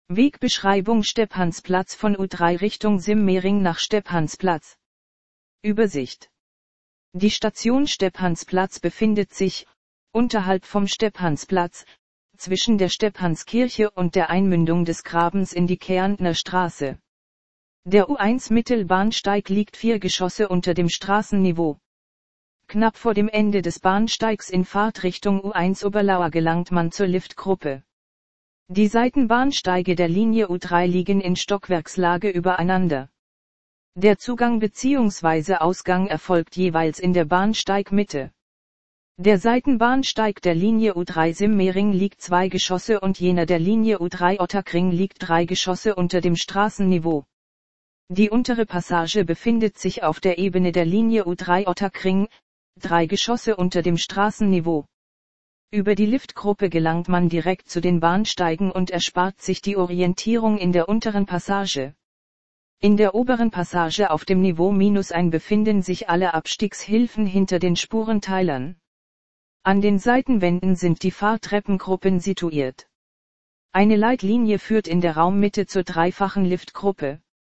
Wegbeschreibung Stephansplatz von U3 Richtung Simmering nach Stephansplatz. Übersicht. Die Station Stephansplatz befindet sich, unterhalb vom Stephansplatz, zwischen der Stephanskirche und der Einmündung des Grabens in die Kärntner Straße. Der U1 Mittelbahnsteig liegt 4 Geschosse unter dem Straßenniveau. Knapp vor dem Ende des Bahnsteigs in Fahrtrichtung U1 Oberlauer gelangt man zur Liftgruppe. Die Seitenbahnsteige der Linie U3 liegen in Stockwerkslage übereinander. Der Zugang bzw. Ausgang erfolgt jeweils in der Bahnsteigmitte. Der Seitenbahnsteig der Linie U3 Simmering liegt 2 Geschosse und jener der Linie U3 Ottakring liegt 3 Geschosse unter dem Straßenniveau. Die untere Passage befindet sich auf der Ebene der Linie U3 Ottakring, 3 Geschosse unter dem Straßenniveau. Über die Liftgruppe gelangt man direkt zu den Bahnsteigen und erspart sich die Orientierung in der unteren Passage. In der oberen Passage auf dem Niveau -1 befinden sich alle Abstiegshilfen hinter den Spurenteilern. An den Seitenwänden sind die Fahrtreppengruppen situiert. Eine Leitlinie führt in der Raummitte zur dreifachen Liftgruppe.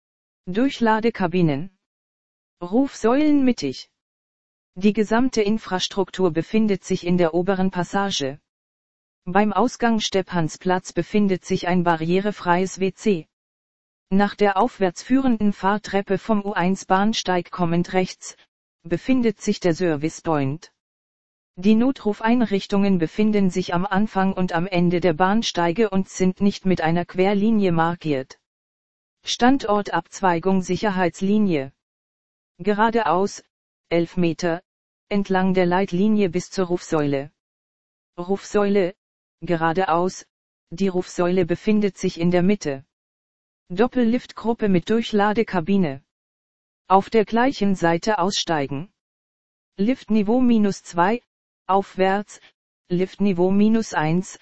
Durchladekabinen. Rufsäulen mittig. Die gesamte Infrastruktur befindet sich in der oberen Passage. Beim Ausgang Stephansplatz befindet sich ein barrierefreies WC. Nach der aufwärts führenden Fahrtreppe vom U1 Bahnsteig kommend rechts, befindet sich der Service Point. Die Notrufeinrichtungen befinden sich am Anfang und am Ende der Bahnsteige und sind nicht mit einer Querlinie markiert. Standortabzweigung Sicherheitslinie. Geradeaus, 11 Meter, entlang der Leitlinie bis zur Rufsäule. Rufsäule, geradeaus, die Rufsäule befindet sich in der Mitte. Doppelliftgruppe mit Durchladekabine. Auf der gleichen Seite aussteigen. Liftniveau -2, aufwärts, Liftniveau -1,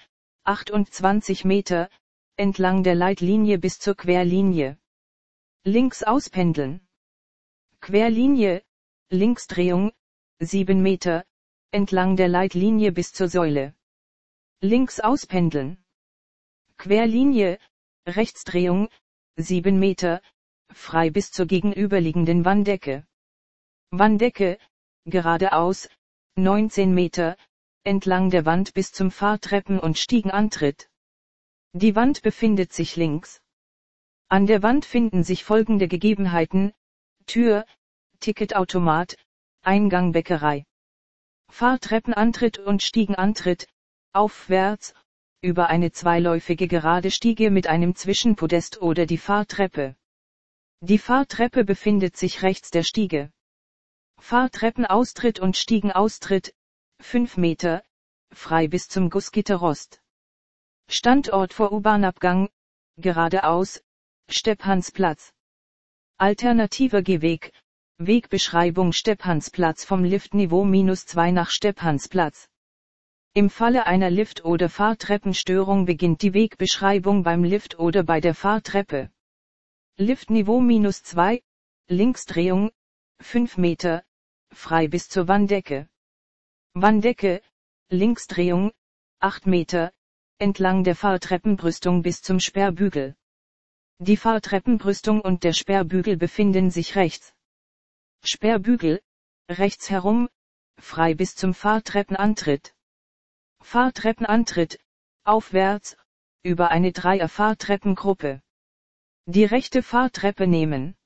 28 Meter, entlang der Leitlinie bis zur Querlinie. Links auspendeln. Querlinie, Linksdrehung, 7 Meter, entlang der Leitlinie bis zur Säule. Links auspendeln. Querlinie, Rechtsdrehung, 7 Meter, frei bis zur gegenüberliegenden Wanddecke. Wanddecke, geradeaus, 19 Meter, entlang der Wand bis zum Fahrtreppen- und Stiegenantritt. Die Wand befindet sich links. An der Wand finden sich folgende Gegebenheiten: Tür, Ticketautomat, Eingang Bäckerei. Fahrtreppenantritt und Stiegenantritt, aufwärts, über eine zweiläufige gerade Stiege mit einem Zwischenpodest oder die Fahrtreppe. Die Fahrtreppe befindet sich rechts der Stiege. Fahrtreppenaustritt und Stiegenaustritt, 5 Meter, frei bis zum Gussgitterrost. Standort vor U-Bahn-Abgang, geradeaus, Stephansplatz. Alternativer Gehweg, Wegbeschreibung Stephansplatz vom Liftniveau -2 nach Stephansplatz. Im Falle einer Lift- oder Fahrtreppenstörung beginnt die Wegbeschreibung beim Lift oder bei der Fahrtreppe. Liftniveau -2, Linksdrehung, 5 Meter, frei bis zur Wanddecke. Wanddecke, Linksdrehung, 8 Meter, entlang der Fahrtreppenbrüstung bis zum Sperrbügel. Die Fahrtreppenbrüstung und der Sperrbügel befinden sich rechts. Sperrbügel, rechts herum, frei bis zum Fahrtreppenantritt. Fahrtreppenantritt, aufwärts, über eine Dreier-Fahrtreppengruppe. Die rechte Fahrtreppe nehmen.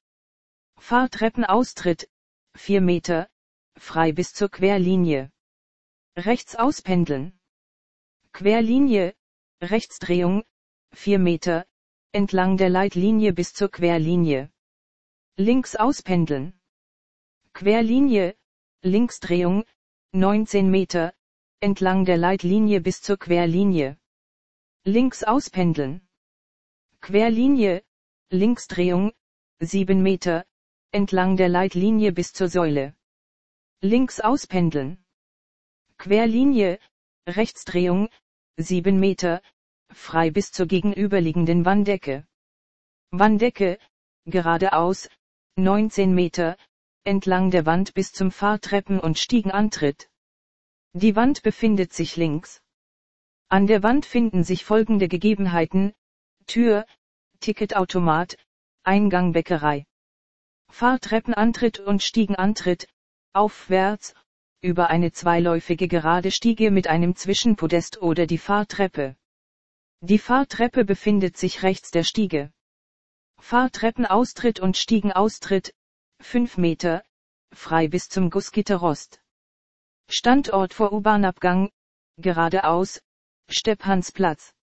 Fahrtreppenaustritt, 4 Meter, frei bis zur Querlinie. Rechts auspendeln. Querlinie, Rechtsdrehung, 4 Meter, entlang der Leitlinie bis zur Querlinie. Links auspendeln. Querlinie, Linksdrehung, 19 Meter, entlang der Leitlinie bis zur Querlinie. Links auspendeln. Querlinie, Linksdrehung, 7 Meter, entlang der Leitlinie bis zur Säule. Links auspendeln. Querlinie, Rechtsdrehung, 7 Meter, frei bis zur gegenüberliegenden Wanddecke. Wanddecke, geradeaus, 19 Meter, entlang der Wand bis zum Fahrtreppen- und Stiegenantritt. Die Wand befindet sich links. An der Wand finden sich folgende Gegebenheiten: Tür, Ticketautomat, Eingang Bäckerei. Fahrtreppenantritt und Stiegenantritt, aufwärts, über eine zweiläufige gerade Stiege mit einem Zwischenpodest oder die Fahrtreppe. Die Fahrtreppe befindet sich rechts der Stiege. Fahrtreppenaustritt und Stiegenaustritt, 5 Meter, frei bis zum Gussgitterrost. Standort vor U-Bahn-Abgang, geradeaus, Stepp-Hans-Platz.